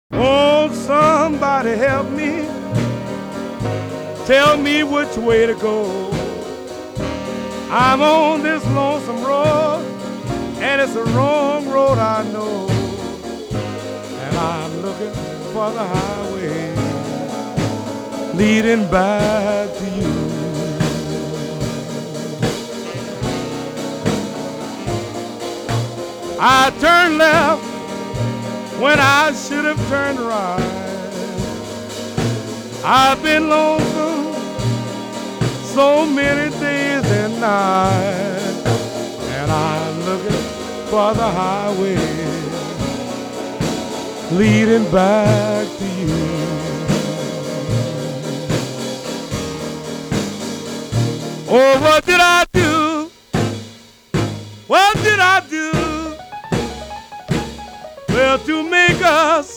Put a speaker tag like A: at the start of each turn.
A: Oh, somebody help me. Tell me which way to go. I'm on this lonesome road, and it's the wrong road I know. And I'm looking for the highway leading back to you. I turned left when I should have turned right. I've been lonesome so many days and nights, and I'm looking for the highway leading back to you. Oh, what did I do? What did I do? Well, to make us